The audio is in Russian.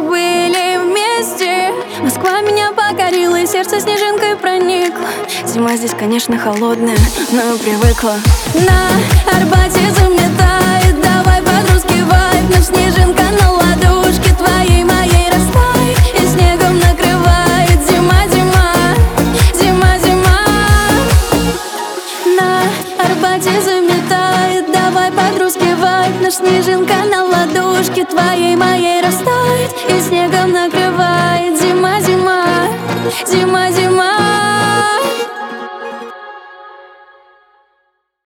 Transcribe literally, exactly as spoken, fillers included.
были вместе. Москва меня покорила, и сердце снежинкой проникло. Зима здесь, конечно, холодная, но я привыкла. На Арбате заметает, давай под-русски вайб. Ночь снежинка на ладошке твоей, моей растает и снегом накрывает. Зима, зима, зима, зима. На Арбате заметает, давай под-русски вайб. Ночь снежинка на ладошке твоей, моей растает и снегом накрывает. Зима, зима, зима, зима.